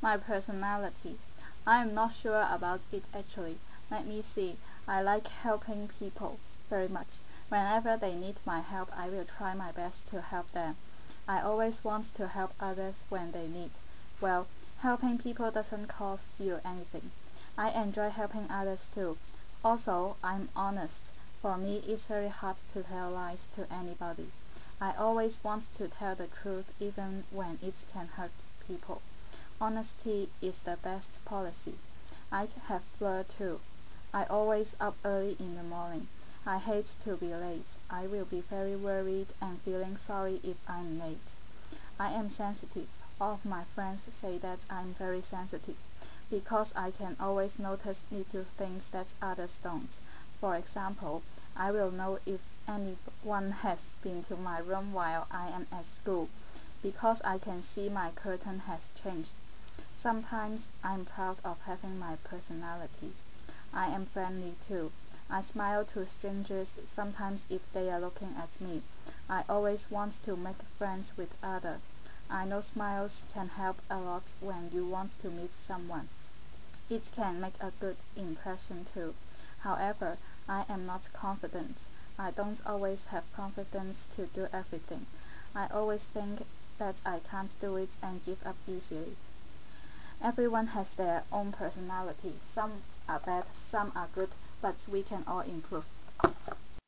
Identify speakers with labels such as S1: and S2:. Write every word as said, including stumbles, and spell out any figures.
S1: My personality. I am not sure about it actually. Let me see. I like helping people very much. Whenever they need my help, I will try my best to help them. I always want to help others when they need. Well, helping people doesn't cost you anything. I enjoy helping others too. Also, I'm honest. For me, it's very hard to tell lies to anybody. I always want to tell the truth even when it can hurt people. Honesty is the best policy. I have flair too. I always up early in the morning. I hate to be late. I will be very worried and feeling sorry if I'm late. I am sensitive. All of my friends say that I'm very sensitive, because I can always notice little things that others don't. For example, I will know if anyone has been to my room while I am at school, because I can see my curtain has changed. Sometimes I'm proud of having my personality. I am friendly too. I smile to strangers sometimes if they are looking at me. I always want to make friends with others. I know smiles can help a lot when you want to meet someone. It can make a good impression too. However, I am not confident. I don't always have confidence to do everything. I always think that I can't do it and give up easily. Everyone has their own personality. Some are bad, some are good, but we can all improve.